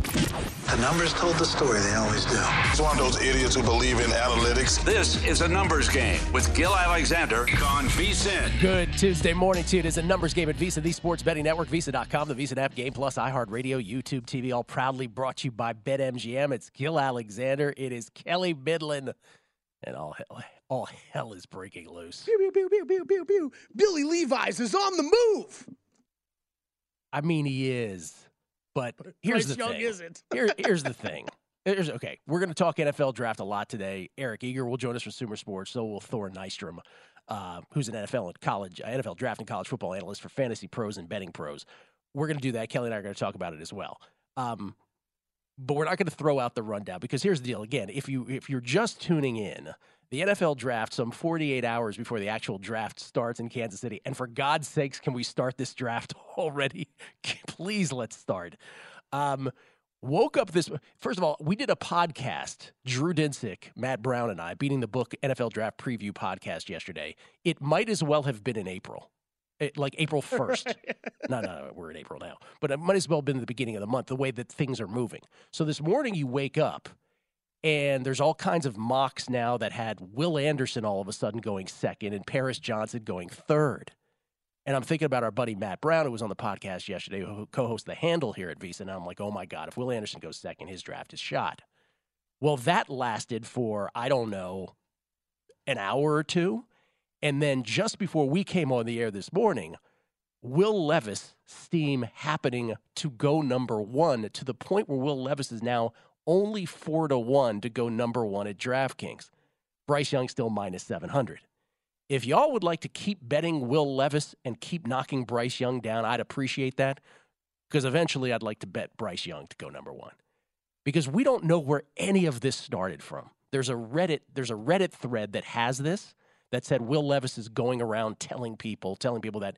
The numbers told the story, they always do. He's one of those idiots who believe in analytics. This is a numbers game with Gil Alexander on VSiN. Good Tuesday morning to you. It is a numbers game at VSiN, the sports betting network, VSiN.com, the VSiN app, Game Plus, iHeartRadio, YouTube TV, all proudly brought to you by BetMGM. It's Gil Alexander. It is Kelly Midland. And all hell is breaking loose. Pew, pew, pew, pew, pew, pew, pew. Billy Levi's is on the move. I mean, he is. But here's the thing. Isn't. Here's the thing. Okay, we're going to talk NFL draft a lot today. Eric Eager will join us from Sumer Sports. So will Thor Nystrom, who's an NFL draft and college football analyst for Fantasy Pros and Betting Pros. We're going to do that. Kelly and I are going to talk about it as well. But we're not going to throw out the rundown because here's the deal. Again, if you're just tuning in, the NFL draft some 48 hours before the actual draft starts in Kansas City. And for God's sakes, can we start this draft already? Please, let's start. Woke up first of all, we did a podcast, Drew Dinsick, Matt Brown, and I, Beating the Book NFL Draft Preview podcast yesterday. It might as well have been in April. Like April 1st. No, we're in April now. But it might as well have been the beginning of the month, the way that things are moving. So this morning you wake up, and there's all kinds of mocks now that had Will Anderson all of a sudden going second and Paris Johnson going third. And I'm thinking about our buddy Matt Brown, who was on the podcast yesterday, who co-hosts The Handle here at VSiN. And I'm like, oh, my God, if Will Anderson goes second, his draft is shot. Well, that lasted for, I don't know, an hour or two. And then just before we came on the air this morning, Will Levis steam happening to go number one to the point where Will Levis is now only 4-1 to go number one at DraftKings. Bryce Young still minus 700. If y'all would like to keep betting Will Levis and keep knocking Bryce Young down, I'd appreciate that because eventually I'd like to bet Bryce Young to go number one because we don't know where any of this started from. There's a Reddit thread that has this. That said Will Levis is going around telling people that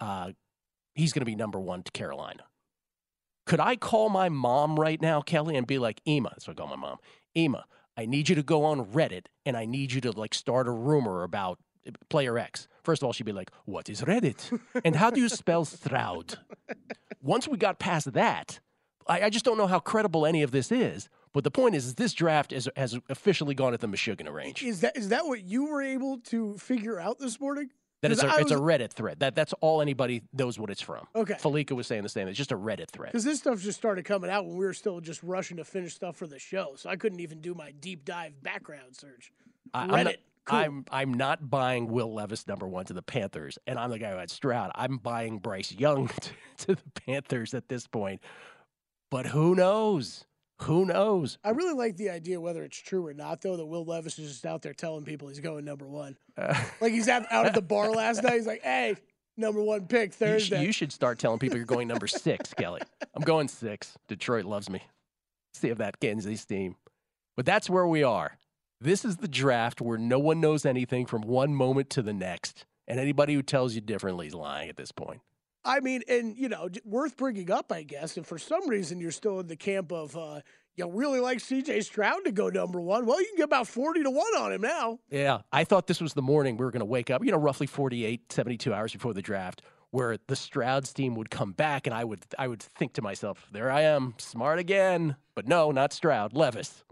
he's going to be number one to Carolina. Could I call my mom right now, Kelly, and be like, Ema, that's what I call my mom. Ema, I need you to go on Reddit, and I need you to, start a rumor about player X. First of all, she'd be like, what is Reddit? And how do you spell Stroud? Once we got past that, I just don't know how credible any of this is. But the point is this draft has officially gone at the Meshuggah range. Is that what you were able to figure out this morning? That it's a Reddit thread. That's all anybody knows what it's from. Okay. Falika was saying the same. It's just a Reddit thread. Because this stuff just started coming out when we were still just rushing to finish stuff for the show. So I couldn't even do my deep dive background search. Reddit. Cool. I'm not buying Will Levis number one to the Panthers, and I'm the guy who had Stroud. I'm buying Bryce Young to the Panthers at this point. But who knows? Who knows? I really like the idea, whether it's true or not, though, that Will Levis is just out there telling people he's going number one. Like he's out at the bar last night. He's like, hey, number one pick Thursday. You should start telling people you're going number 6, Kelly. I'm going 6. Detroit loves me. See if that gains his steam. But that's where we are. This is the draft where no one knows anything from one moment to the next. And anybody who tells you differently is lying at this point. I mean, and, worth bringing up, I guess, if for some reason you're still in the camp of, you really like C.J. Stroud to go number one, well, you can get about 40-1 on him now. Yeah, I thought this was the morning we were going to wake up, roughly 48, 72 hours before the draft, where the Stroud's team would come back, and I would think to myself, there I am, smart again. But no, not Stroud, Levis.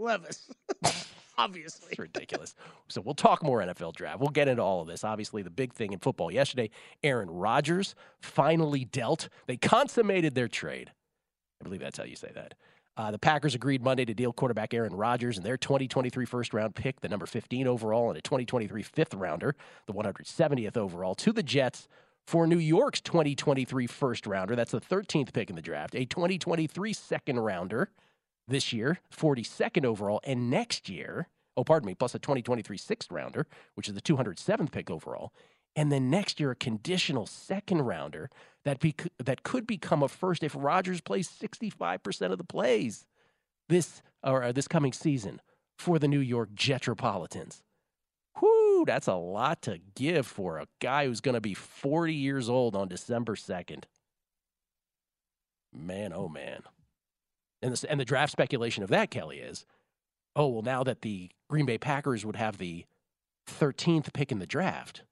Obviously. It's ridiculous. So we'll talk more NFL draft. We'll get into all of this. Obviously, the big thing in football yesterday, Aaron Rodgers finally dealt. They consummated their trade. I believe that's how you say that. The Packers agreed Monday to deal quarterback Aaron Rodgers and their 2023 first-round pick, the number 15 overall, and a 2023 fifth-rounder, the 170th overall, to the Jets for New York's 2023 first-rounder. That's the 13th pick in the draft, a 2023 second-rounder this year, 42nd overall, and next year, plus a 2023 sixth-rounder, which is the 207th pick overall, and then next year a conditional second-rounder that could become a first if Rodgers plays 65% of the plays this coming season for the New York Jetropolitans. Whoo, that's a lot to give for a guy who's going to be 40 years old on December 2nd. Man, oh man. And the draft speculation of that, Kelly, is, now that the Green Bay Packers would have the 13th pick in the draft,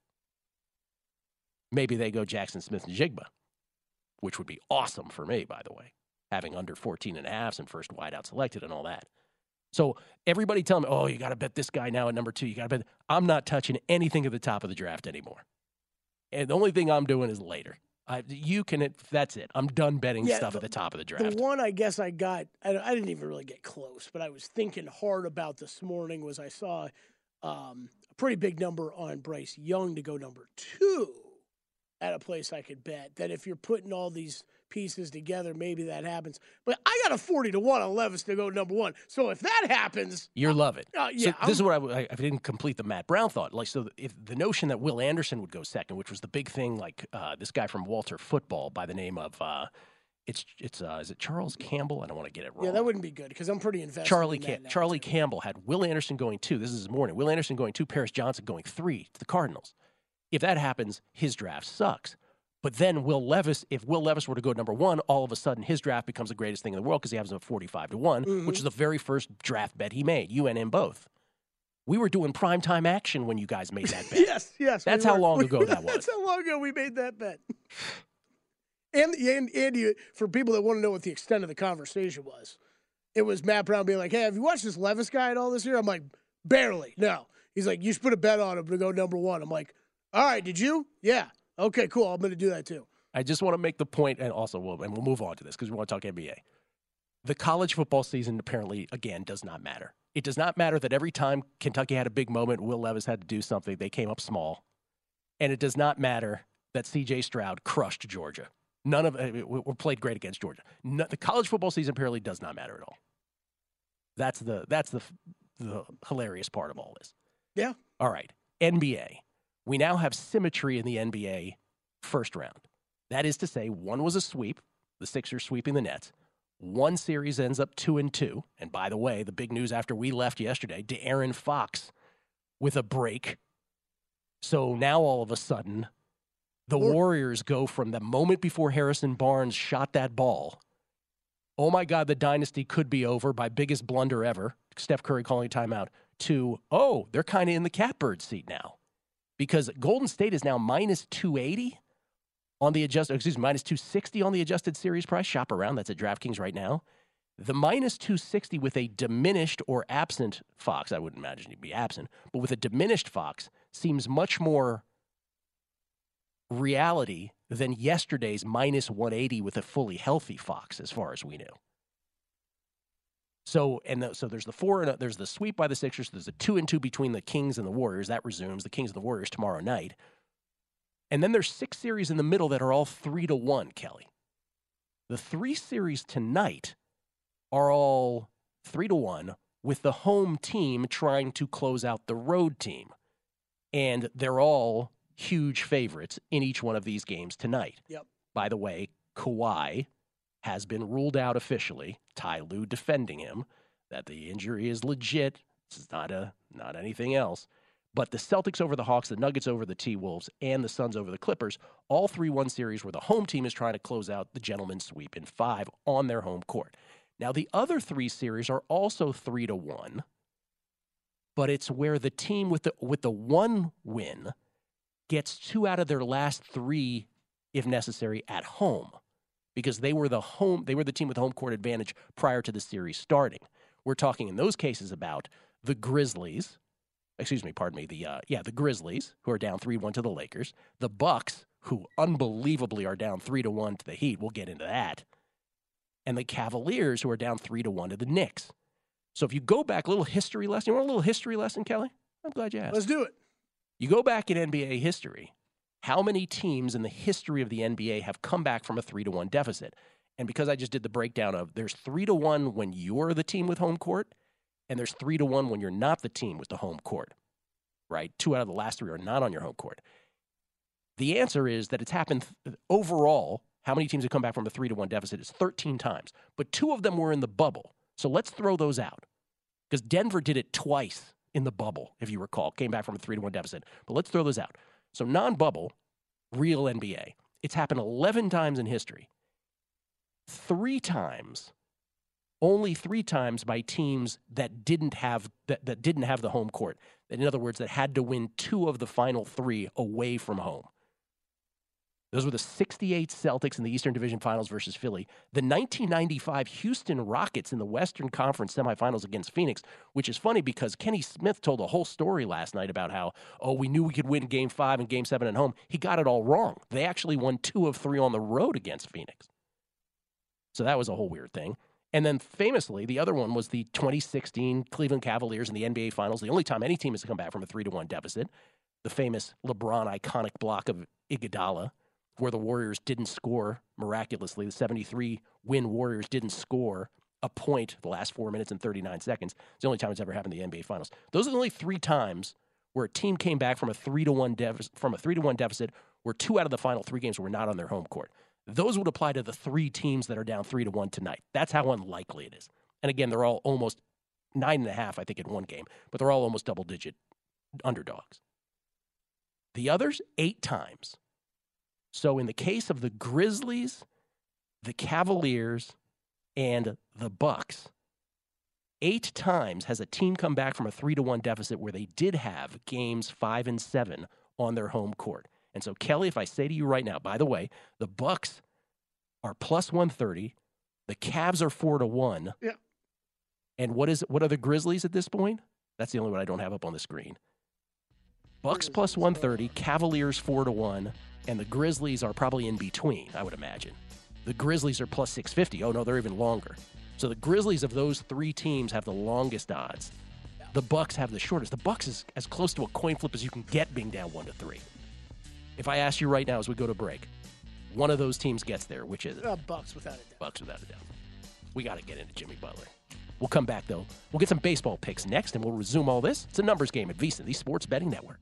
maybe they go Jackson Smith-Njigba, which would be awesome for me, by the way. having under 14.5 and first wideout selected and all that. So everybody tell me, oh, you got to bet this guy now at number 2. You got to bet. I'm not touching anything at the top of the draft anymore. And the only thing I'm doing is later. That's it. I'm done betting stuff at the top of the draft. The one I guess I got, I didn't even really get close, but I was thinking hard about this morning was I saw a pretty big number on Bryce Young to go number 2 at a place I could bet. That if you're putting all these pieces together, maybe that happens. But I got a 40-1 on Levis to go number 1. So if that happens, you'll love it. Yeah, so this is what I didn't complete the Matt Brown thought. Like, so if the notion that Will Anderson would go second, which was the big thing, like this guy from Walter Football by the name of is it Charles Campbell? I don't want to get it wrong. Yeah, that wouldn't be good because I'm pretty invested. Charlie Campbell had Will Anderson going 2. This is this morning. Will Anderson going 2. Paris Johnson going 3 to the Cardinals. If that happens, his draft sucks. But then if Will Levis were to go number 1, all of a sudden his draft becomes the greatest thing in the world because he has him at 45-1, which is the very first draft bet he made, you and him both. We were doing primetime action when you guys made that bet. yes. That's how long ago that was. That's how long ago we made that bet. And you, for people that want to know what the extent of the conversation was, it was Matt Brown being like, hey, have you watched this Levis guy at all this year? I'm like, barely, no. He's like, you should put a bet on him to go number 1. I'm like, all right, did you? Yeah. Okay, cool. I'm going to do that too. I just want to make the point, and also we'll move on to this because we want to talk NBA. The college football season apparently, again, does not matter. It does not matter that every time Kentucky had a big moment, Will Levis had to do something, they came up small. And it does not matter that C.J. Stroud crushed Georgia. None of it were played great against Georgia. The college football season apparently does not matter at all. That's the hilarious part of all this. Yeah. All right, NBA. We now have symmetry in the NBA first round. That is to say, one was a sweep, the Sixers sweeping the Nets. One series ends up 2-2. And by the way, the big news after we left yesterday, De'Aaron Fox with a break. So now all of a sudden, the Warriors go from the moment before Harrison Barnes shot that ball, oh my God, the dynasty could be over by biggest blunder ever, Steph Curry calling a timeout, to, oh, they're kind of in the catbird seat now. Because Golden State is now minus 280 on the minus 260 on the adjusted series price. Shop around. That's at DraftKings right now. The minus 260 with a diminished or absent Fox, I wouldn't imagine he'd be absent, but with a diminished Fox seems much more reality than yesterday's minus 180 with a fully healthy Fox, as far as we knew. So there's there's the sweep by the Sixers. There's a 2-2 between the Kings and the Warriors. That resumes the Kings and the Warriors tomorrow night. And then there's 6 series in the middle that are all 3-1, Kelly. The 3 series tonight are all 3-1 with the home team trying to close out the road team. And they're all huge favorites in each one of these games tonight. Yep. By the way, Kawhi has been ruled out officially. Ty Lue defending him that the injury is legit. This is not anything else. But the Celtics over the Hawks, the Nuggets over the T-Wolves, and the Suns over the Clippers, all 3-1 series where the home team is trying to close out the gentleman's sweep in 5 on their home court. Now, the other 3 series are also 3-1, but it's where the team with the 1 win gets 2 out of their last 3, if necessary, at home. Because they were the team with home court advantage prior to the series starting. We're talking in those cases about the Grizzlies, the Grizzlies, who are down 3-1 to the Lakers, the Bucks, who unbelievably are down 3-1 to the Heat. We'll get into that. And the Cavaliers, who are down 3-1 to the Knicks. So if you go back, a little history lesson. You want a little history lesson, Kelly? I'm glad you asked. Let's do it. You go back in NBA history. How many teams in the history of the NBA have come back from a 3-1 deficit? And because I just did the breakdown of there's 3-1 when you're the team with home court, and there's 3-1 when you're not the team with the home court, right? 2 out of the last 3 are not on your home court. The answer is that it's happened overall. How many teams have come back from a 3-1 deficit is 13 times, but 2 of them were in the bubble. So let's throw those out because Denver did it twice in the bubble, if you recall, came back from a 3-1 deficit. But let's throw those out. So non-bubble, real NBA. It's happened 11 times in history. 3 times, only 3 times by teams that didn't have the home court. In other words, that had to win 2 of the final 3 away from home. Those were the 68 Celtics in the Eastern Division Finals versus Philly. The 1995 Houston Rockets in the Western Conference semifinals against Phoenix, which is funny because Kenny Smith told a whole story last night about how, we knew we could win Game 5 and Game 7 at home. He got it all wrong. They actually won 2 of 3 on the road against Phoenix. So that was a whole weird thing. And then famously, the other one was the 2016 Cleveland Cavaliers in the NBA Finals, the only time any team has come back from a 3-1 deficit. The famous LeBron iconic block of Iguodala, where the Warriors didn't score miraculously. The 73-win Warriors didn't score a point the last 4 minutes and 39 seconds. It's the only time it's ever happened in the NBA Finals. Those are the only 3 times where a team came back from a 3-1 deficit, where 2 out of the final 3 games were not on their home court. Those would apply to the 3 teams that are down 3-1 tonight. That's how unlikely it is. And again, they're all almost 9.5, I think, in one game, but they're all almost double-digit underdogs. The others, 8 times. So in the case of the Grizzlies, the Cavaliers, and the Bucks, 8 times has a team come back from a 3-1 deficit where they did have games 5 and 7 on their home court. And so, Kelly, if I say to you right now, by the way, the Bucks are plus 130, the Cavs are 4-1. Yeah. And what are the Grizzlies at this point? That's the only one I don't have up on the screen. Bucks plus 130, Cavaliers 4-1. And the Grizzlies are probably in between, I would imagine. The Grizzlies are plus 650. Oh, no, they're even longer. So the Grizzlies of those 3 teams have the longest odds. The Bucks have the shortest. The Bucks is as close to a coin flip as you can get being down 1-3. If I ask you right now as we go to break, one of those teams gets there, which is it? Bucks without a doubt. Bucks without a doubt. We got to get into Jimmy Butler. We'll come back, though. We'll get some baseball picks next, and we'll resume all this. It's a numbers game at VSiN, the Sports Betting Network.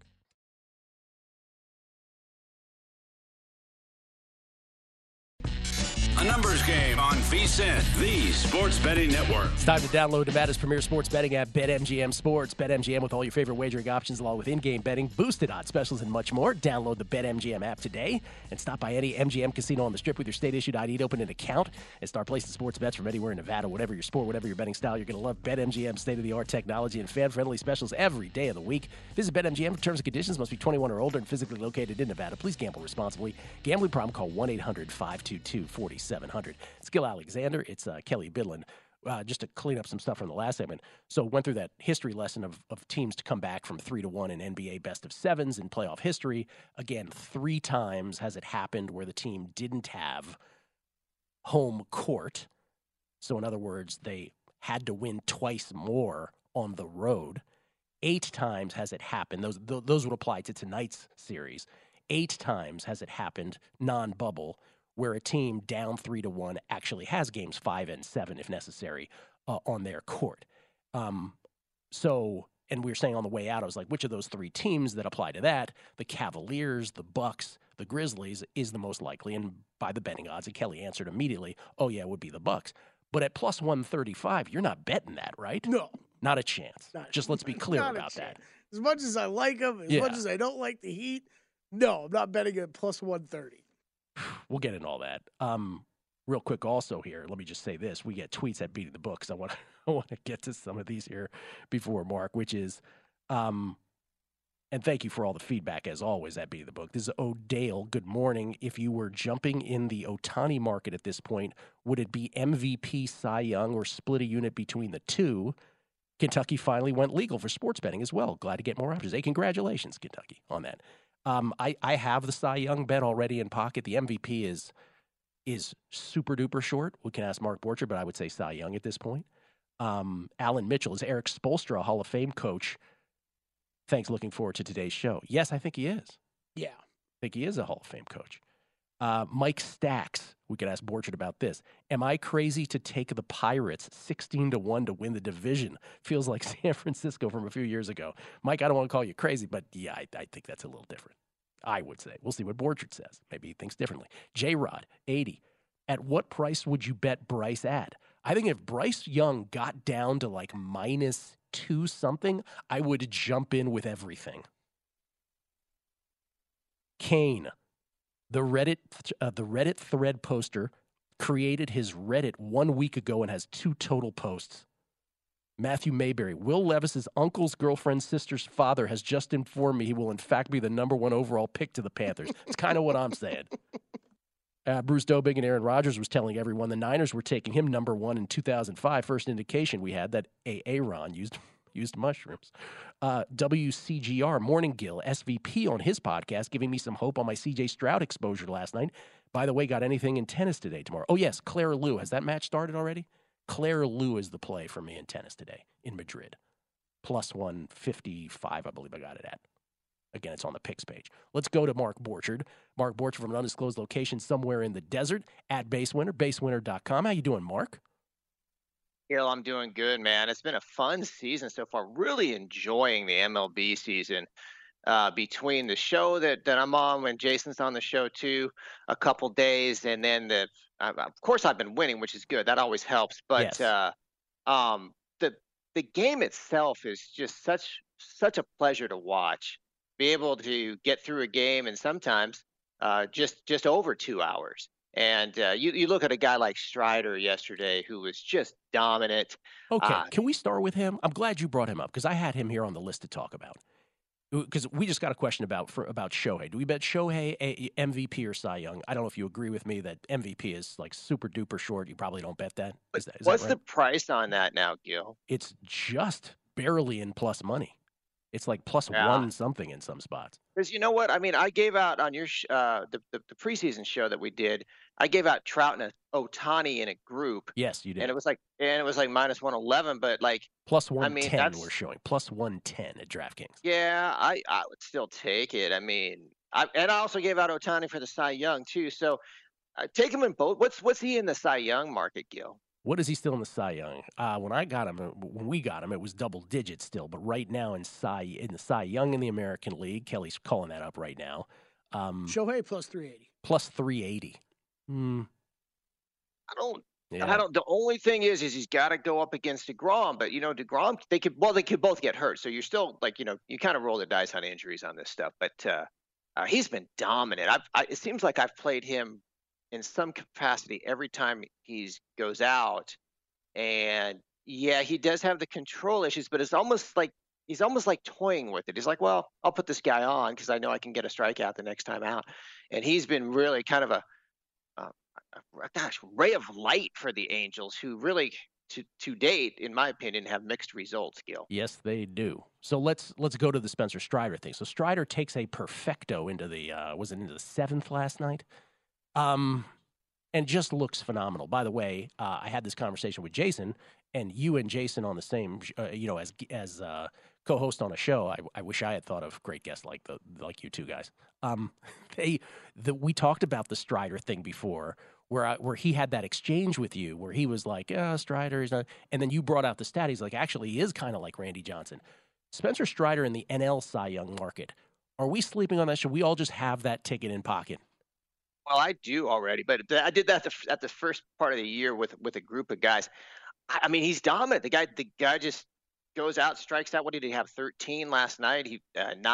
A numbers game on VSiN, the Sports Betting Network. It's time to download Nevada's premier sports betting app, BetMGM Sports. BetMGM with all your favorite wagering options, along with in-game betting, boosted odds specials, and much more. Download the BetMGM app today and stop by any MGM casino on the Strip with your state-issued ID to open an account and start placing sports bets from anywhere in Nevada. Whatever your sport, whatever your betting style, you're going to love BetMGM's state-of-the-art technology and fan-friendly specials every day of the week. Visit BetMGM for terms and conditions. Must be 21 or older and physically located in Nevada. Please gamble responsibly. Gambling problem? Call 1-800-522-4700. It's Gil Alexander. It's Kelly Bidlin. Just to clean up some stuff from the last segment. So went through that history lesson of teams to come back from 3-1 in NBA best of sevens in playoff history. Again, 3 times has it happened where the team didn't have home court. So in other words, they had to win twice more on the road. 8 times has it happened. Those would apply to tonight's series. 8 times has it happened, non-bubble, where a team down 3-1 actually has games 5 and 7, if necessary, on their court. And we were saying on the way out, I was like, which of those 3 teams that apply to that, the Cavaliers, the Bucks, the Grizzlies, is the most likely? And by the betting odds, and Kelly answered immediately, oh, yeah, it would be the Bucks. But at plus 135, you're not betting that, right? No. Not a chance. Just let's be clear about that. As much as I like them, as much as I don't like the Heat, no, I'm not betting at plus 130. We'll get into all that. Real quick also here, let me just say this. We get tweets at Beating the Book, because I want to get to some of these here before Mark, which is, and thank you for all the feedback, as always, at Beating the Book. This is O'Dale. Good morning. If you were jumping in the Ohtani market at this point, would it be MVP, Cy Young, or split a unit between the 2? Kentucky finally went legal for sports betting as well. Glad to get more options. Hey, congratulations, Kentucky, on that. I have the Cy Young bet already in pocket. The MVP is super duper short. We can ask Mark Borchardt, but I would say Cy Young at this point. Alan Mitchell, is Eric Spoelstra a Hall of Fame coach? Thanks. Looking forward to today's show. Yes, I think he is. Yeah. I think he is a Hall of Fame coach. Mike Stacks, we could ask Borchardt about this. Am I crazy to take the Pirates 16-1 to win the division? Feels like San Francisco from a few years ago. Mike, I don't want to call you crazy, but yeah, I think that's a little different. I would say. We'll see what Borchardt says. Maybe he thinks differently. J-Rod, 80. At what price would you bet Bryce at? I think if Bryce Young got down to like -2 something, I would jump in with everything. Kane. The Reddit thread poster created his Reddit 1 week ago and has 2 total posts. Matthew Mayberry, Will Levis's uncle's girlfriend's sister's father has just informed me he will in fact be the number 1 overall pick to the Panthers. It's kind of what I'm saying. Bruce Dobig and Aaron Rodgers was telling everyone the Niners were taking him number 1 in 2005. First indication we had that Aaron used mushrooms. WCGR, Morningill, SVP on his podcast, giving me some hope on my CJ Stroud exposure last night. By the way, got anything in tennis today, tomorrow? Oh, yes, Claire Liu. Has that match started already? Claire Liu is the play for me in tennis today in Madrid. Plus 155, I believe I got it at. Again, it's on the picks page. Let's go to Mark Borchard. Mark Borchard from an undisclosed location somewhere in the desert at BaseWinner, basewinner.com. How you doing, Mark? Gil, I'm doing good, man. It's been a fun season so far. Really enjoying the MLB season. Between the show that I'm on, when Jason's on the show too, a couple days, and then of course I've been winning, which is good. That always helps. But yes. The game itself is just such a pleasure to watch. Be able to get through a game, and sometimes just over 2 hours. And you look at a guy like Strider yesterday, who was just dominant. Okay, can we start with him? I'm glad you brought him up because I had him here on the list to talk about. Because we just got a question about Shohei. Do we bet Shohei MVP or Cy Young? I don't know if you agree with me that MVP is like super duper short. You probably don't bet that. Is What's that right? the price on that now, Gil? It's just barely in plus money. It's like plus one something in some spots. Because you know what? I mean, I gave out on your the preseason show that we did. I gave out Trout and Ohtani in a group. Yes, you did. And it was like minus 111, but like plus 110. We're showing plus 110 at DraftKings. Yeah, I would still take it. I mean, I also gave out Ohtani for the Cy Young too. So take him in both. What's he in the Cy Young market, Gil? What is he still in the Cy Young? When we got him, it was double digits still. But right now in the Cy Young in the American League, Kelly's calling that up right now. Shohei plus 380. Plus 380. I don't. The only thing is he's got to go up against DeGrom. But DeGrom, they could both get hurt. So you're still you kind of roll the dice on injuries on this stuff. But he's been dominant. It seems like I've played him in some capacity every time he goes out. And yeah, he does have the control issues, but it's almost like he's toying with it. He's like, well, I'll put this guy on because I know I can get a strikeout the next time out. And he's been really kind of a ray of light for the Angels, who really to date, in my opinion, have mixed results, Gil. Yes, they do. So let's go to the Spencer Strider thing. So Strider takes a perfecto into the into the 7th last night. And just looks phenomenal. By the way, I had this conversation with Jason, and you and Jason on the same, as co-host on a show. I wish I had thought of great guests like you two guys. We talked about the Strider thing before, where he had that exchange with you, where he was like, Strider is not, and then you brought out the stat. He's like, actually, he is kind of like Randy Johnson. Spencer Strider in the NL Cy Young market. Are we sleeping on that? Should we all just have that ticket in pocket? Well, I do already, but I did that at the first part of the year with a group of guys. I mean, he's dominant. The guy just goes out, strikes out. What did he have? 13 last night. He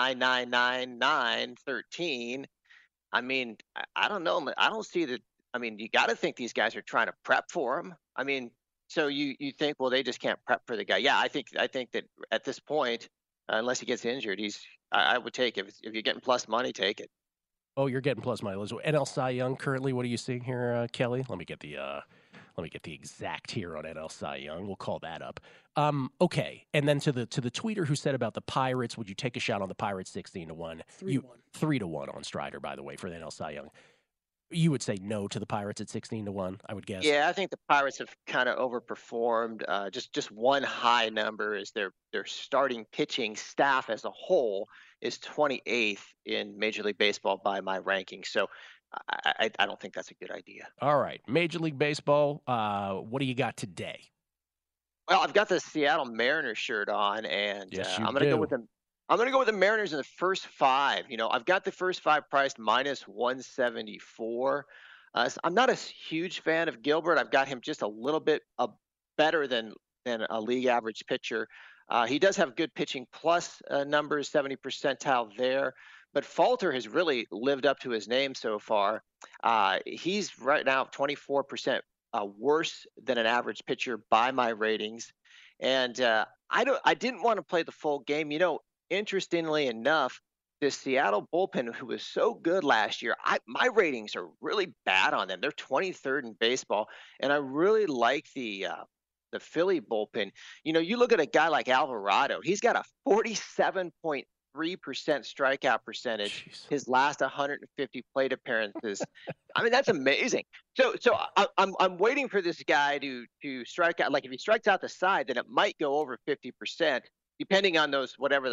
9. 13. I mean, I don't know. I don't see that. I mean, you got to think these guys are trying to prep for him. I mean, so you think, well, they just can't prep for the guy. Yeah, I think that at this point, unless he gets injured, I would take it. If you're getting plus money, take it. Oh, you're getting plus money. NL Cy Young currently. What are you seeing here, Kelly? Let me get the exact here on NL Cy Young. We'll call that up. Okay, and then to the tweeter who said about the Pirates, would you take a shot on the Pirates 16-1? 3-1 on Strider, by the way, for the NL Cy Young. You would say no to the Pirates at 16-1, I would guess. Yeah, I think the Pirates have kind of overperformed. Just one high number is their starting pitching staff as a whole is 28th in Major League Baseball by my ranking. So I don't think that's a good idea. All right, Major League Baseball. What do you got today? Well, I've got the Seattle Mariners shirt on, and yes, I'm going to go with them. I'm going to go with the Mariners in the first 5. I've got the first 5 priced minus 174. I'm not a huge fan of Gilbert. I've got him just a little bit better than a league average pitcher. He does have good pitching plus numbers, 70 percentile there. But Falter has really lived up to his name so far. He's right now 24% worse than an average pitcher by my ratings. And I didn't want to play the full game. Interestingly enough, the Seattle bullpen, who was so good last year, my ratings are really bad on them. They're 23rd in baseball, and I really like the Philly bullpen. You look at a guy like Alvarado; he's got a 47.3% strikeout percentage. Jeez. His last 150 plate appearances. I mean, that's amazing. So I'm waiting for this guy to strike out. Like if he strikes out the side, then it might go over 50%, depending on those whatever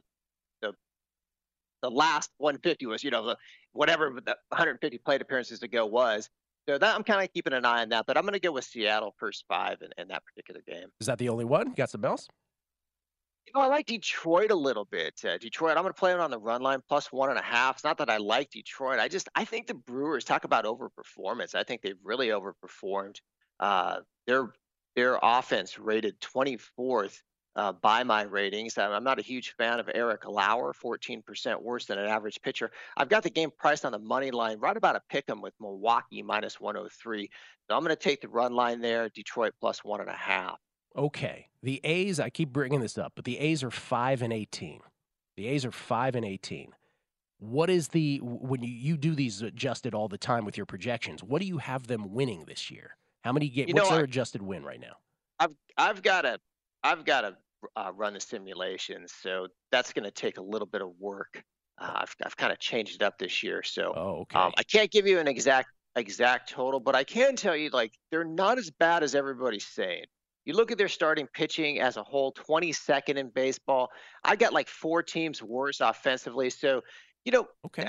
the last 150 was. Whatever the 150 plate appearances ago was. So that I'm kind of keeping an eye on that. But I'm going to go with Seattle first 5 in that particular game. Is that the only one? Got some else? I like Detroit a little bit. Detroit, I'm going to play it on the run line plus 1.5. It's not that I like Detroit. I think the Brewers, talk about overperformance. I think they've really overperformed. Their offense rated 24th by my ratings. I'm not a huge fan of Eric Lauer, 14% worse than an average pitcher. I've got the game priced on the money line, right about a pick 'em with Milwaukee minus 103. So I'm going to take the run line there, Detroit plus 1.5. Okay. The A's, I keep bringing this up, but the A's are 5-18. The A's are 5-18. What is when you do these adjusted all the time with your projections, what do you have them winning this year? How many games? What's their adjusted win right now? I've got to run the simulations, so that's going to take a little bit of work. I've kind of changed it up this year, so okay. I can't give you an exact total, but I can tell you they're not as bad as everybody's saying. You look at their starting pitching as a whole, 22nd in baseball. I got 4 teams worse offensively. So, okay.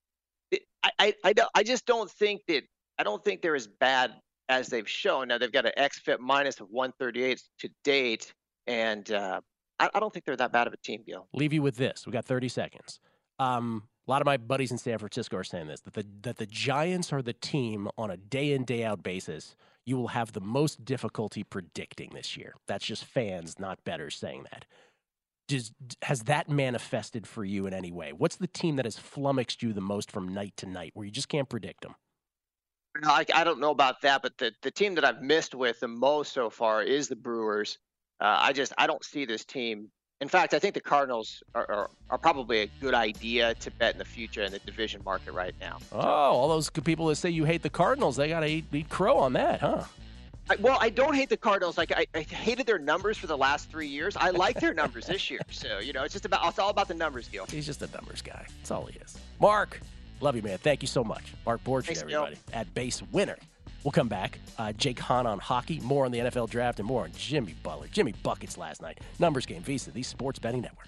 I just don't think they're as bad as they've shown. Now they've got an xFIP minus of 138 to date, and I don't think they're that bad of a team, Gil. Leave you with this. We got 30 seconds. A lot of my buddies in San Francisco are saying this, that the Giants are the team on a day in, day out basis you will have the most difficulty predicting this year. That's just fans, not bettors, saying that. Has that manifested for you in any way? What's the team that has flummoxed you the most from night to night, where you just can't predict them? I don't know about that, but the team that I've missed with the most so far is the Brewers. I don't see this team. In fact, I think the Cardinals are probably a good idea to bet in the future in the division market right now. Oh, all those people that say you hate the Cardinals, they got to eat crow on that, huh? I don't hate the Cardinals. I hated their numbers for the last 3 years. I like their numbers this year. So, it's all about the numbers, Gil. He's just a numbers guy. That's all he is. Mark, love you, man. Thank you so much. Mark Borchardt, everybody, at Base Winner. We'll come back. Jake Hahn on hockey, more on the NFL draft, and more on Jimmy Butler. Jimmy Buckets last night. Numbers Game, VSiN, the Sports Betting Network.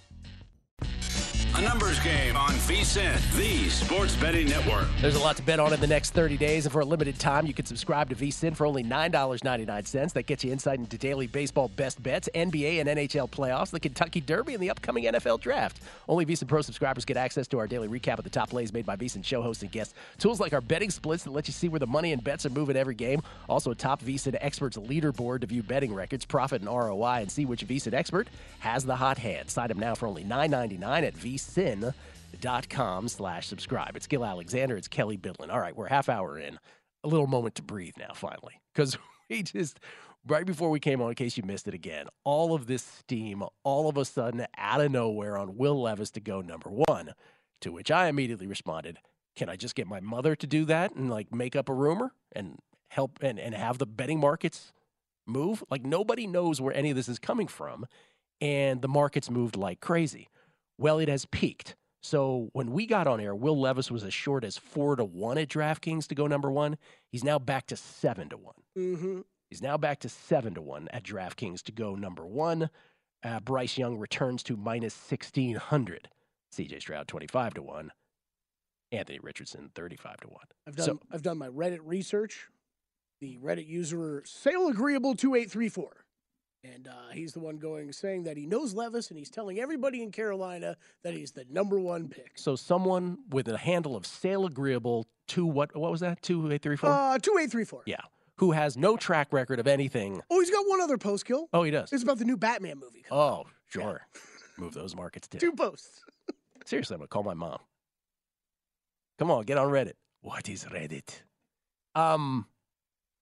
A numbers game on VSiN, the Sports Betting Network. There's a lot to bet on in the next 30 days, and for a limited time, you can subscribe to VSiN for only $9.99. That gets you insight into daily baseball best bets, NBA and NHL playoffs, the Kentucky Derby, and the upcoming NFL Draft. Only VSiN Pro subscribers get access to our daily recap of the top plays made by VSiN show hosts and guests. Tools like our betting splits that let you see where the money and bets are moving every game. Also, a top VSiN experts leaderboard to view betting records, profit, and ROI, and see which VSiN expert has the hot hand. Sign up now for only $9.99 at VSiN.com/subscribe. It's Gil Alexander. It's Kelly Bidlin. All right, we're half hour in. A little moment to breathe now, finally. Because we just, right before we came on, in case you missed it again, all of this steam, all of a sudden, out of nowhere on Will Levis to go number 1, to which I immediately responded, can I just get my mother to do that and, make up a rumor and help and have the betting markets move? Nobody knows where any of this is coming from, and the markets moved like crazy. Well, it has peaked. So when we got on air, Will Levis was as short as 4-1 at DraftKings to go number 1. He's now back to 7-1. Mm-hmm. He's now back to 7-1 at DraftKings to go number 1. Bryce Young returns to minus 1,600. C.J. Stroud 25-1. Anthony Richardson 35-1. I've done my Reddit research. The Reddit user Sale Agreeable 2834. And he's the one saying that he knows Levis, and he's telling everybody in Carolina that he's the number 1 pick. So someone with a handle of Sale Agreeable what was that? 2834? 2834. Yeah. Who has no track record of anything. Oh, he's got one other post, Gil. Oh, he does. It's about the new Batman movie. Oh, sure. Yeah. Move those markets too. 2 posts. Seriously, I'm going to call my mom. Come on, get on Reddit. What is Reddit?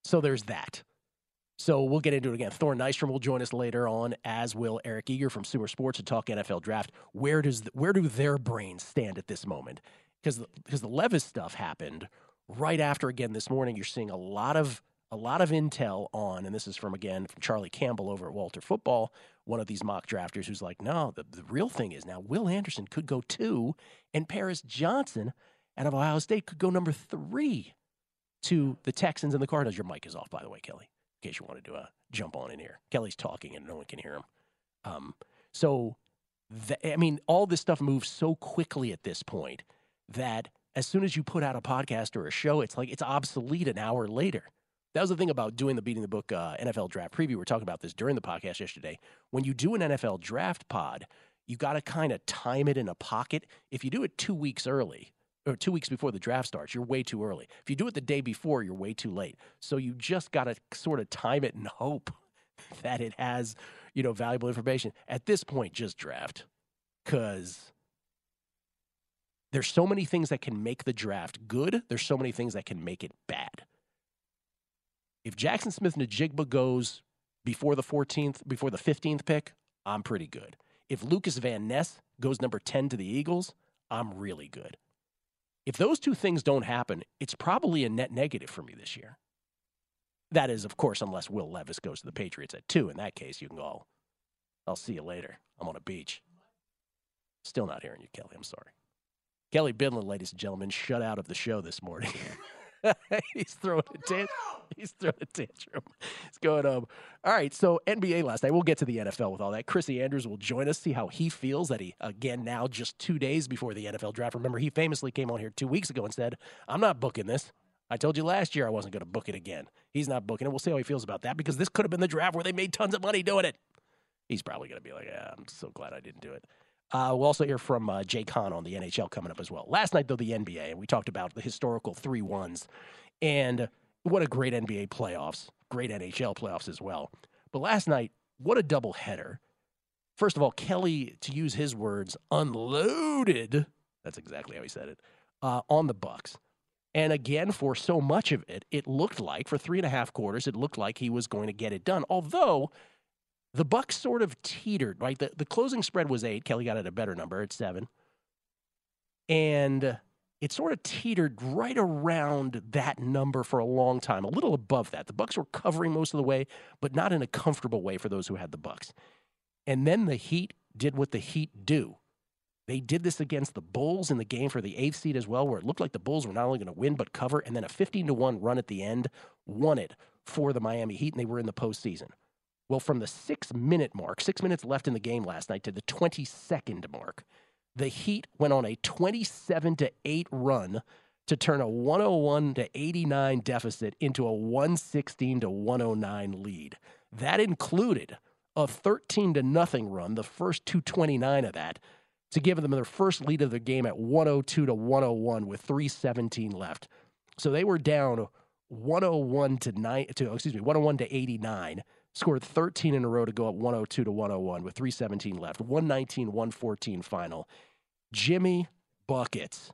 So there's that. So we'll get into it again. Thor Nystrom will join us later on, as will Eric Eager from Sumer Sports to talk NFL draft. Where do their brains stand at this moment? Because the Levis stuff happened right after, again, this morning. You're seeing a lot of intel on, and this is from Charlie Campbell over at Walter Football, one of these mock drafters who's like, no, the real thing is now Will Anderson could go 2, and Paris Johnson out of Ohio State could go number 3 to the Texans and the Cardinals. Your mic is off, by the way, Kelly, in case you wanted to jump on in here. Kelly's talking and no one can hear him. All this stuff moves so quickly at this point that as soon as you put out a podcast or a show, it's like it's obsolete an hour later. That was the thing about doing the Beating the Book NFL draft preview. We were talking about this during the podcast yesterday. When you do an NFL draft pod, you got to kind of time it in a pocket. If you do it 2 weeks early, or 2 weeks before the draft starts, you're way too early. If you do it the day before, you're way too late. So you just got to sort of time it and hope that it has, valuable information. At this point, just draft, because there's so many things that can make the draft good. There's so many things that can make it bad. If Jackson Smith-Njigba goes before the 15th pick, I'm pretty good. If Lucas Van Ness goes number 10 to the Eagles, I'm really good. If those two things don't happen, it's probably a net negative for me this year. That is, of course, unless Will Levis goes to the Patriots at 2. In that case, you can go, I'll see you later. I'm on a beach. Still not hearing you, Kelly. I'm sorry. Kelly Bidlin, ladies and gentlemen, shut out of the show this morning. He's throwing a tantrum. He's going, all right, so NBA last night. We'll get to the NFL with all that. Chrissy Andrews will join us, see how he feels that he, again, now just 2 days before the NFL draft. Remember, he famously came on here 2 weeks ago and said, I'm not booking this. I told you last year I wasn't going to book it again. He's not booking it. We'll see how he feels about that, because this could have been the draft where they made tons of money doing it. He's probably going to be like, yeah, I'm so glad I didn't do it. We'll also hear from Jay Kahn on the NHL coming up as well. Last night, though, the NBA, and we talked about the historical 3-1s, and what a great NBA playoffs, great NHL playoffs as well. But last night, what a doubleheader. First of all, Kelly, to use his words, unloaded, that's exactly how he said it, on the Bucks. And again, for so much of it, it looked like, for 3.5 quarters, it looked like he was going to get it done. Although the Bucks sort of teetered, right? The closing spread was 8. Kelly got it a better number at 7. And it sort of teetered right around that number for a long time, a little above that. The Bucks were covering most of the way, but not in a comfortable way for those who had the Bucks. And then the Heat did what the Heat do. They did this against the Bulls in the game for the 8th seed as well, where it looked like the Bulls were not only going to win but cover, and then a 15-1 run at the end won it for the Miami Heat, and they were in the postseason. Well, from the 6-minute mark, 6 minutes left in the game last night, to the 22nd mark, the Heat went on a 27-8 run to turn a 101-89 deficit into a 116-109 lead. That included a 13-0 run, the first 2:29 of that, to give them their first lead of the game at 102-101 with 3:17 left. So they were down 101-89, scored 13 in a row to go up 102-101 with 3:17 left. 119-114 final. Jimmy buckets,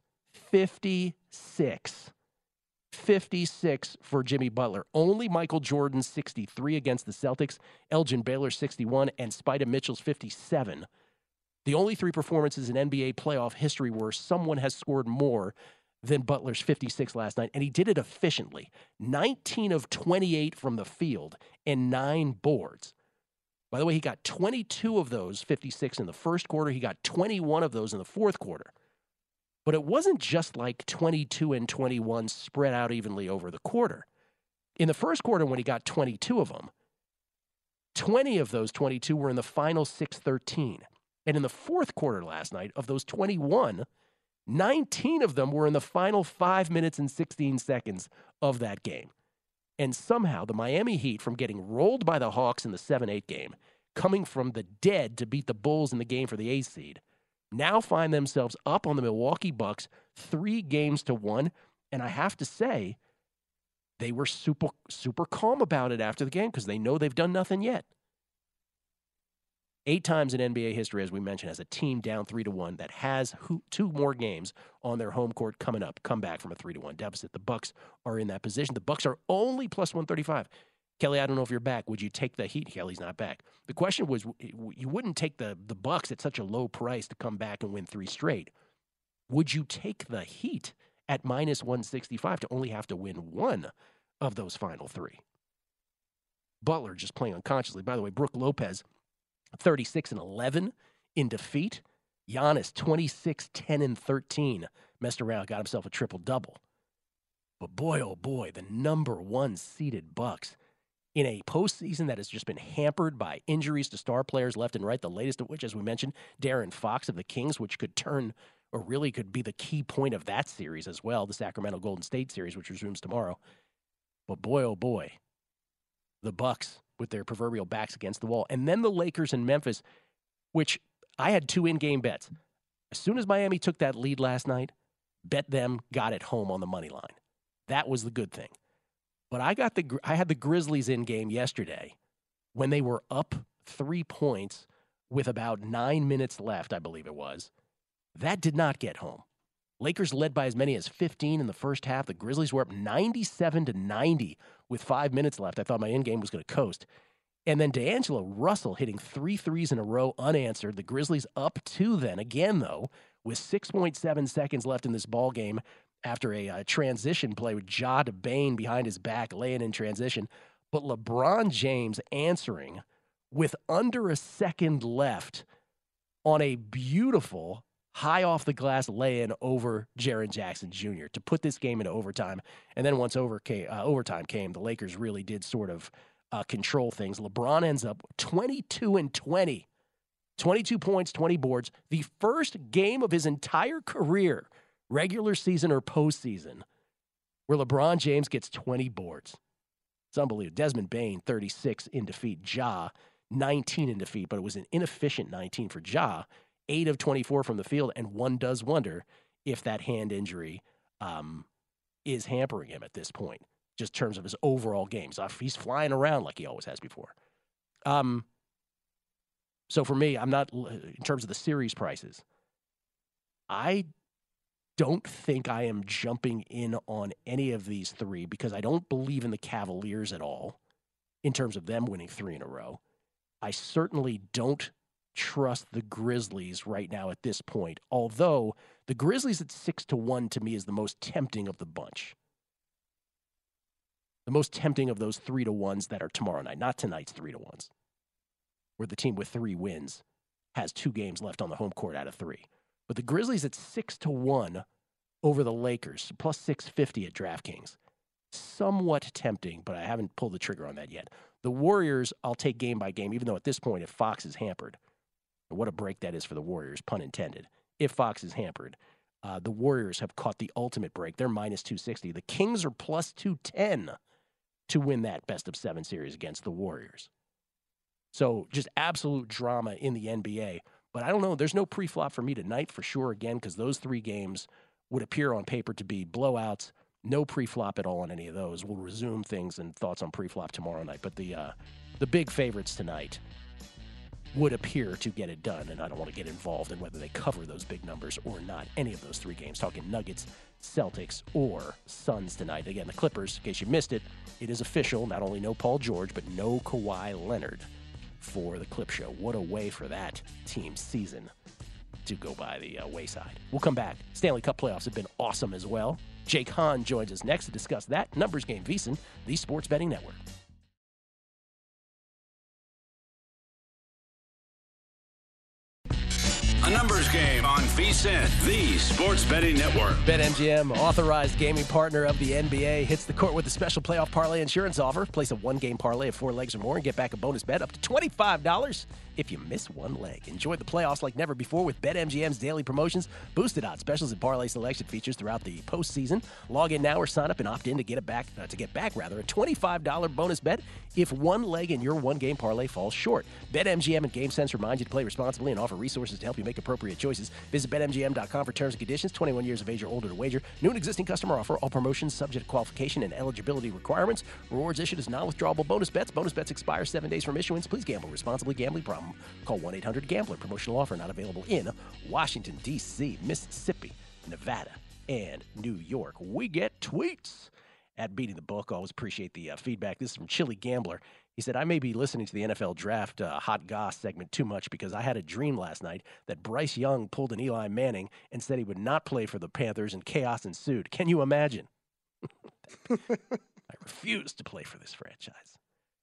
56. 56 for Jimmy Butler. Only Michael Jordan's 63 against the Celtics, Elgin Baylor's 61, and Spida Mitchell's 57. The only 3 performances in NBA playoff history where someone has scored more than Butler's 56 last night, and he did it efficiently. 19 of 28 from the field and 9 boards. By the way, he got 22 of those 56 in the first quarter. He got 21 of those in the fourth quarter. But it wasn't just like 22 and 21 spread out evenly over the quarter. In the first quarter, when he got 22 of them, 20 of those 22 were in the final 6:13. And in the fourth quarter last night, of those 21, 19 of them were in the final 5 minutes and 16 seconds of that game. And somehow the Miami Heat, from getting rolled by the Hawks in the 7-8 game, coming from the dead to beat the Bulls in the game for the 8th seed, now find themselves up on the Milwaukee Bucks 3-1. And I have to say, they were super calm about it after the game because they know they've done nothing yet. 8 times in NBA history, as we mentioned, as a team down 3-1 that has 2 more games on their home court coming up, come back from a 3-1 deficit. The Bucks are in that position. The Bucks are only plus 135. Kelly, I don't know if you're back. Would you take the Heat? Kelly's not back. The question was, you wouldn't take the Bucks at such a low price to come back and win 3 straight. Would you take the Heat at minus 165 to only have to win 1 of those final 3? Butler just playing unconsciously. By the way, Brook Lopez, 36-11 in defeat. Giannis, 26-10-13. Messed around, got himself a triple-double. But boy, oh boy, the number 1 seeded Bucks in a postseason that has just been hampered by injuries to star players left and right, the latest of which, as we mentioned, De'Aaron Fox of the Kings, which could turn, or really could be the key point of that series as well, the Sacramento Golden State series, which resumes tomorrow. But boy, oh boy, the Bucks with their proverbial backs against the wall. And then the Lakers and Memphis, which I had 2 in-game bets. As soon as Miami took that lead last night, bet them, got it home on the money line. That was the good thing. But I had the Grizzlies in game yesterday when they were up 3 points with about 9 minutes left, I believe it was. That did not get home. Lakers led by as many as 15 in the first half. The Grizzlies were up 97-90 with 5 minutes left. I thought my in-game was going to coast. And then D'Angelo Russell hitting 3 threes in a row unanswered. The Grizzlies up 2 then, again, though, with 6.7 seconds left in this ball game after a transition play with Ja DeBane behind his back, laying in transition. But LeBron James answering with under a second left on a beautiful high off the glass lay-in over Jaren Jackson Jr. to put this game into overtime. And then once overtime came, the Lakers really did sort of control things. LeBron ends up 22-20, 22 points, 20 boards, the first game of his entire career, regular season or postseason, where LeBron James gets 20 boards. It's unbelievable. Desmond Bane, 36 in defeat. Ja, 19 in defeat, but it was an inefficient 19 for Ja. 8 of 24 from the field, and one does wonder if that hand injury is hampering him at this point, just in terms of his overall games. He's flying around like he always has before. So for me, I'm not, in terms of the series prices, I don't think I am jumping in on any of these 3 because I don't believe in the Cavaliers at all in terms of them winning 3 in a row. I certainly don't trust the Grizzlies right now at this point, although the Grizzlies at 6-1 to me is the most tempting of the bunch. The most tempting of those 3-1s that are tomorrow night, not tonight's 3-1s, where the team with 3 wins has 2 games left on the home court out of 3. But the Grizzlies at 6-1 over the Lakers, plus 650 at DraftKings. Somewhat tempting, but I haven't pulled the trigger on that yet. The Warriors, I'll take game by game, even though at this point, if Fox is hampered, and what a break that is for the Warriors, pun intended. If Fox is hampered, the Warriors have caught the ultimate break. They're minus 260. The Kings are plus 210 to win that best-of-7 series against the Warriors. So just absolute drama in the NBA. But I don't know. There's no pre-flop for me tonight for sure, again, because those 3 games would appear on paper to be blowouts. No pre-flop at all on any of those. We'll resume things and thoughts on pre-flop tomorrow night. But the big favorites tonight would appear to get it done, and I don't want to get involved in whether they cover those big numbers or not. Any of those 3 games, talking Nuggets, Celtics, or Suns tonight. Again, the Clippers, in case you missed it, it is official. Not only no Paul George, but no Kawhi Leonard for the Clip Show. What a way for that team's season to go by the wayside. We'll come back. Stanley Cup playoffs have been awesome as well. Jake Hahn joins us next to discuss that. Numbers Game VSiN, the Sports Betting Network. A numbers game on VSiN, the Sports Betting Network. BetMGM, authorized gaming partner of the NBA, hits the court with a special playoff parlay insurance offer. Place a one-game parlay of 4 legs or more and get back a bonus bet up to $25 if you miss 1 leg. Enjoy the playoffs like never before with BetMGM's daily promotions, boosted odds specials, and parlay selection features throughout the postseason. Log in now or sign up and opt in to get back a $25 bonus bet if 1 leg in your 1-game parlay falls short. BetMGM and GameSense remind you to play responsibly and offer resources to help you make appropriate choices. Visit BetMGM.com for terms and conditions. 21 years of age or older to wager. New and existing customer offer. All promotions subject to qualification and eligibility requirements. Rewards issued as non-withdrawable bonus bets. Bonus bets expire 7 days from issuance. Please gamble responsibly. Gambling problem BetMGM.com. Call 1-800-GAMBLER. Promotional offer not available in Washington, D.C., Mississippi, Nevada, and New York. We get tweets at Beating the Book. Always appreciate the feedback. This is from Chili Gambler. He said, I may be listening to the NFL Draft Hot Goss segment too much because I had a dream last night that Bryce Young pulled an Eli Manning and said he would not play for the Panthers, and chaos ensued. Can you imagine? I refuse to play for this franchise.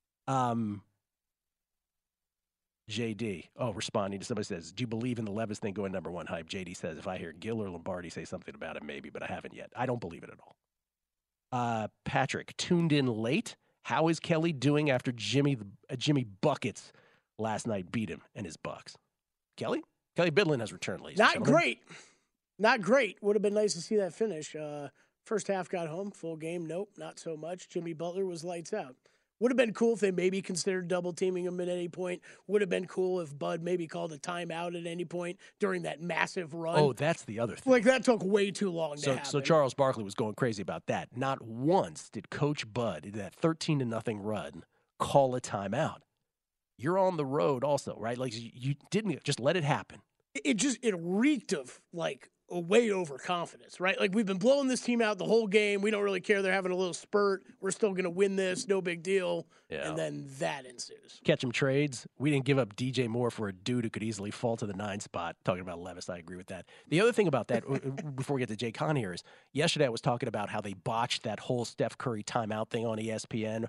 JD, responding to somebody says, do you believe in the Levis thing going number one hype? JD says, if I hear Gill or Lombardi say something about it, maybe, but I haven't yet. I don't believe it at all. Patrick, tuned in late. How is Kelly doing after Jimmy Buckets last night beat him and his Bucks? Kelly Bidlin has returned, ladies and gentlemen. Not great. Would have been nice to see that finish. First half got home, full game. Nope, not so much. Jimmy Butler was lights out. Would have been cool if they maybe considered double teaming him at any point. Would have been cool if Bud maybe called a timeout at any point during that massive run. Oh, that's the other thing. Like, that took way too long to happen. So Charles Barkley was going crazy about that. Not once did Coach Bud, in that 13-0 run, call a timeout. You're on the road also, right? Like, you didn't just let it happen. It reeked of, like, a way overconfidence, right? Like, we've been blowing this team out the whole game. We don't really care. They're having a little spurt. We're still going to win this. No big deal. Yeah. And then that ensues. Catch 'em trades. We didn't give up DJ Moore for a dude who could easily fall to the 9 spot. Talking about Levis, I agree with that. The other thing about that, before we get to Jay Kahn here, is yesterday I was talking about how they botched that whole Steph Curry timeout thing on ESPN.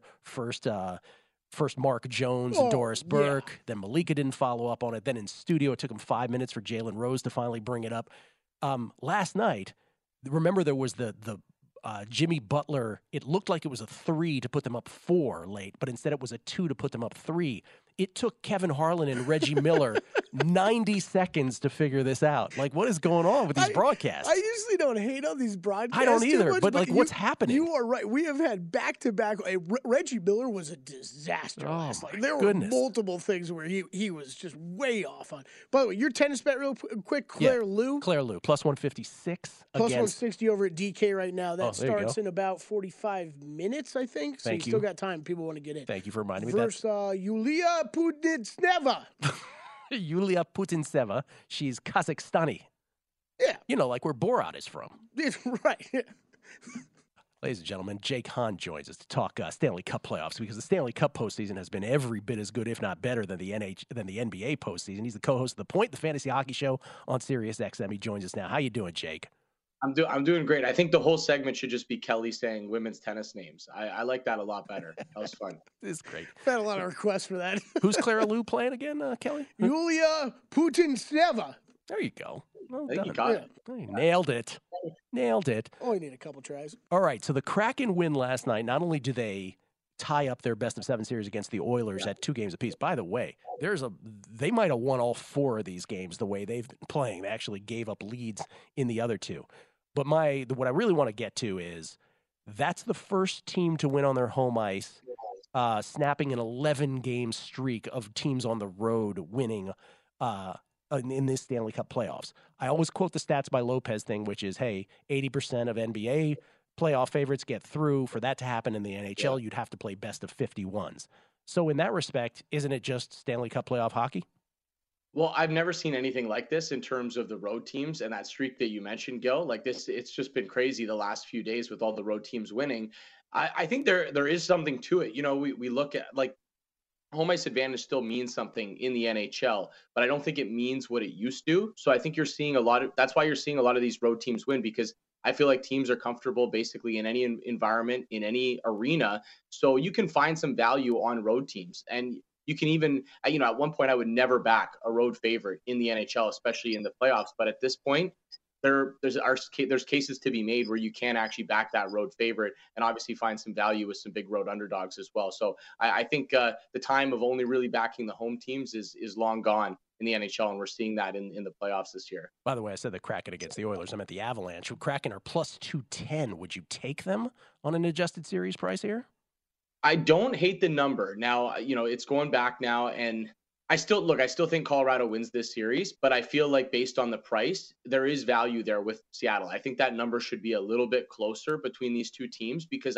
First Mark Jones and Doris Burke. Yeah. Then Malika didn't follow up on it. Then in studio, it took him 5 minutes for Jalen Rose to finally bring it up. Last night, remember there was the Jimmy Butler. It looked like it was a 3 to put them up 4 late, but instead it was a 2 to put them up 3. It took Kevin Harlan and Reggie Miller 90 seconds to figure this out. Like, what is going on with these broadcasts? I usually don't hate on these broadcasts. I don't either, much, but like, what's happening? You are right. We have had back-to-back. Reggie Miller was a disaster last night. There were multiple things where he was just way off on. By the way, your tennis bet real quick, Claire Liu. Claire Liu, plus 156. Plus 160 over at DK right now. That starts in about 45 minutes, I think. So you still got time. People want to get in. Thank you for reminding me of that. Versus Yulia Putintseva. Yulia Putintseva. She's Kazakhstani. Yeah. You know, like where Borat is from. Right. Ladies and gentlemen, Jake Hahn joins us to talk Stanley Cup playoffs because the Stanley Cup postseason has been every bit as good, if not better, than the NBA postseason. He's the co-host of The Point, the fantasy hockey show on Sirius XM. He joins us now. How you doing, Jake? I'm doing great. I think the whole segment should just be Kelly saying women's tennis names. I like that a lot better. That was fun. It's great. I've had a lot of requests for that. Who's Clara Liu playing again, Kelly? Yulia Putintseva. There you go. Well, I think you got it. Nailed it. Nailed it. Only need a couple tries. All right, so the Kraken win last night. Not only do they tie up their best-of-7 series against the Oilers at 2 games apiece. By the way, they might have won all 4 of these games the way they've been playing. They actually gave up leads in the other 2. But what I really want to get to is that's the first team to win on their home ice, snapping an 11-game streak of teams on the road winning in this Stanley Cup playoffs. I always quote the Stats by Lopez thing, which is, hey, 80% of NBA playoff favorites get through. For that to happen in the NHL, you'd have to play best of 51s. So in that respect, isn't it just Stanley Cup playoff hockey? Well, I've never seen anything like this in terms of the road teams and that streak that you mentioned, Gil. Like this, it's just been crazy the last few days with all the road teams winning. I think there is something to it. You know, we look at like home ice advantage still means something in the NHL, but I don't think it means what it used to. So I think you're seeing that's why you're seeing a lot of these road teams win, because I feel like teams are comfortable basically in any environment, in any arena. So you can find some value on road teams. And you can even, at one point I would never back a road favorite in the NHL, especially in the playoffs. But at this point, there's cases to be made where you can actually back that road favorite and obviously find some value with some big road underdogs as well. So I think the time of only really backing the home teams is long gone in the NHL, and we're seeing that in the playoffs this year. By the way, I said the Kraken against the Oilers. I'm at the Avalanche. Kraken are plus 210. Would you take them on an adjusted series price here? I don't hate the number. Now, it's going back now, and I still think Colorado wins this series, but I feel like based on the price, there is value there with Seattle. I think that number should be a little bit closer between these two teams, because I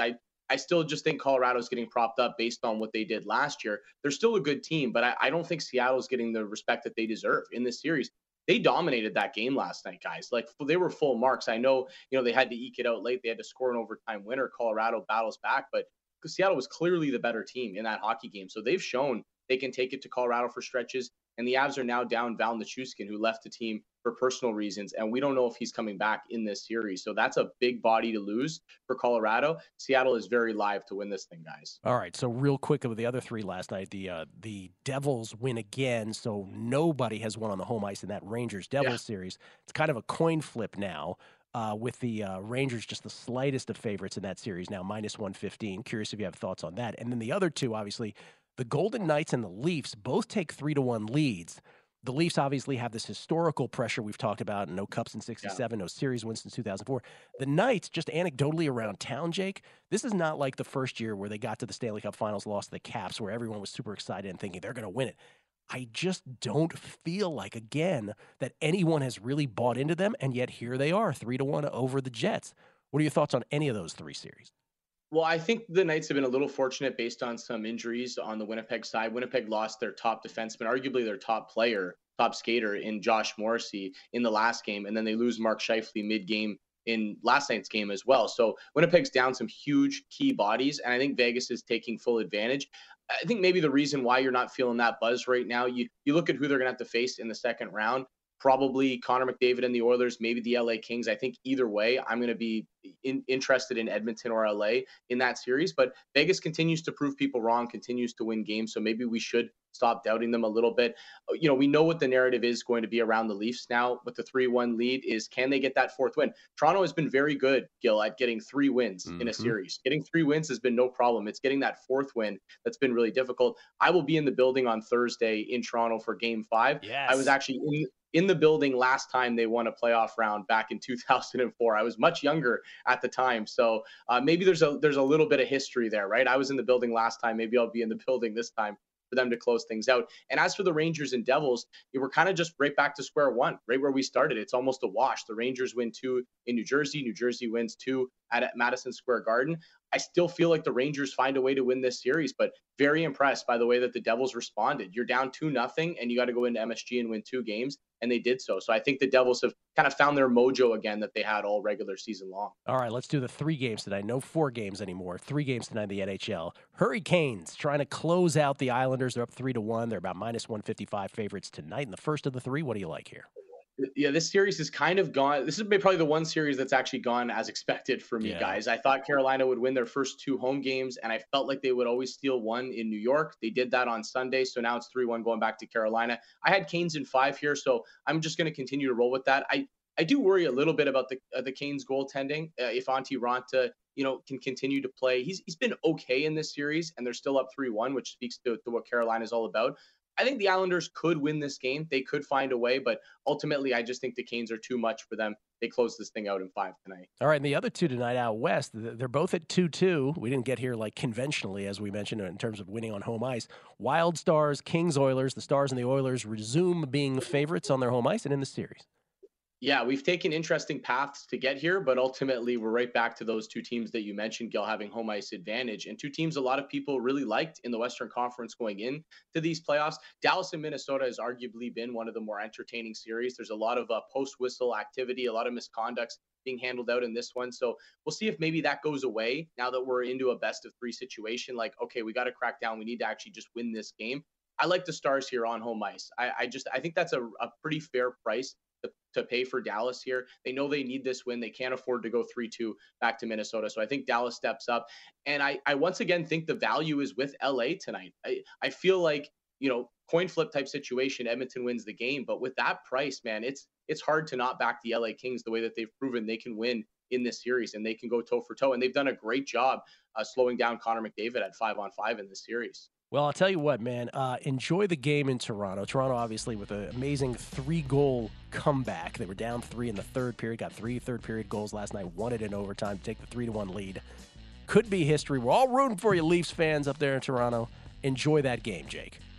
I still just think Colorado's getting propped up based on what they did last year. They're still a good team, but I don't think Seattle's getting the respect that they deserve in this series. They dominated that game last night, guys. Like, they were full marks. I know, they had to eke it out late. They had to score an overtime winner. Colorado battles back, but Seattle was clearly the better team in that hockey game. So they've shown they can take it to Colorado for stretches. And the Avs are now down Val Nichushkin, who left the team for personal reasons. And we don't know if he's coming back in this series. So that's a big body to lose for Colorado. Seattle is very live to win this thing, guys. All right. So real quick of the other three last night, the Devils win again. So nobody has won on the home ice in that Rangers-Devils series. It's kind of a coin flip now. With the Rangers just the slightest of favorites in that series now, -115. Curious if you have thoughts on that. And then the other two, obviously, the Golden Knights and the Leafs both take 3-1 leads. The Leafs obviously have this historical pressure we've talked about, no cups in 67, no series wins since 2004. The Knights, just anecdotally around town, Jake, this is not like the first year where they got to the Stanley Cup Finals, lost to the Caps, where everyone was super excited and thinking they're going to win it. I just don't feel like, again, that anyone has really bought into them, and yet here they are, 3-1 over the Jets. What are your thoughts on any of those three series? Well, I think the Knights have been a little fortunate based on some injuries on the Winnipeg side. Winnipeg lost their top defenseman, arguably their top player, top skater in Josh Morrissey in the last game, and then they lose Mark Scheifele mid-game in last night's game as well. So Winnipeg's down some huge key bodies, and I think Vegas is taking full advantage. I think maybe the reason why you're not feeling that buzz right now, you look at who they're going to have to face in the second round. Probably Connor McDavid and the Oilers, maybe the LA Kings. I think either way, I'm going to be interested in Edmonton or LA in that series. But Vegas continues to prove people wrong, continues to win games. So maybe we should stop doubting them a little bit. We know what the narrative is going to be around the Leafs now with the 3-1 lead is, can they get that fourth win? Toronto has been very good, Gil, at getting 3 wins in a series. Getting 3 wins has been no problem. It's getting that fourth win that's been really difficult. I will be in the building on Thursday in Toronto for Game 5. Yes. I was actually in the building last time they won a playoff round back in 2004. I was much younger at the time. So maybe there's a little bit of history there, right? I was in the building last time. Maybe I'll be in the building this time for them to close things out. And as for the Rangers and Devils, we're kind of just right back to square one, right where we started. It's almost a wash. The Rangers win 2 in New Jersey. New Jersey wins 2 at Madison Square Garden. I still feel like the Rangers find a way to win this series, but very impressed by the way that the Devils responded. You're down 2-0 and you got to go into MSG and win 2 games. And they did so. So I think the Devils have kind of found their mojo again that they had all regular season long. All right, let's do the 3 games tonight. No 4 games anymore. 3 games tonight in the NHL. Hurricanes trying to close out the Islanders. They're up 3-1. They're about -155 favorites tonight. In the first of the 3, what do you like here? Yeah, this series has kind of gone. This has been probably the one series that's actually gone as expected for me, guys. I thought Carolina would win their first 2 home games, and I felt like they would always steal one in New York. They did that on Sunday, so now it's 3-1 going back to Carolina. I had Canes in 5 here, so I'm just going to continue to roll with that. I do worry a little bit about the Canes goaltending. If Antti Raanta, can continue to play, he's been okay in this series, and they're still up 3-1, which speaks to what Carolina is all about. I think the Islanders could win this game. They could find a way, but ultimately, I just think the Canes are too much for them. They close this thing out in 5 tonight. All right, and the other 2 tonight out west, they're both at 2-2. We didn't get here like conventionally, as we mentioned, in terms of winning on home ice. Wild Stars, Kings, Oilers. The Stars and the Oilers resume being favorites on their home ice and in the series. Yeah, we've taken interesting paths to get here, but ultimately we're right back to those 2 teams that you mentioned, Gil, having home ice advantage, and 2 teams a lot of people really liked in the Western Conference going into these playoffs. Dallas and Minnesota has arguably been one of the more entertaining series. There's a lot of post-whistle activity, a lot of misconducts being handled out in this one. So we'll see if maybe that goes away now that we're into a best-of-3 situation. Like, okay, we got to crack down. We need to actually just win this game. I like the Stars here on home ice. I think that's a pretty fair price to pay for Dallas here. They know they need this win. They can't afford to go 3-2 back to Minnesota. So I think Dallas steps up. And I once again think the value is with LA tonight. I feel like, coin flip type situation, Edmonton wins the game. But with that price, man, it's hard to not back the LA Kings the way that they've proven they can win in this series and they can go toe for toe. And they've done a great job slowing down Connor McDavid at 5-on-5 in this series. Well, I'll tell you what, man. Enjoy the game in Toronto. Toronto, obviously, with an amazing 3-goal comeback. They were down 3 in the third period, got 3 third-period goals last night, won it in overtime to take the 3-1 lead. Could be history. We're all rooting for you, Leafs fans up there in Toronto. Enjoy that game, Jake.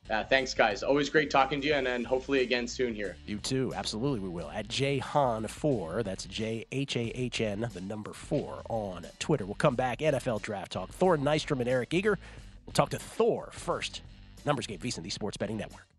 Thanks, guys. Always great talking to you, and then hopefully again soon here. You too. Absolutely, we will. At JHAN4, that's JHAHN, the number 4 on Twitter. We'll come back, NFL Draft Talk. Thor Nystrom and Eric Eager. We'll talk to Thor first. Numbers Game, VSiN, the Sports Betting Network.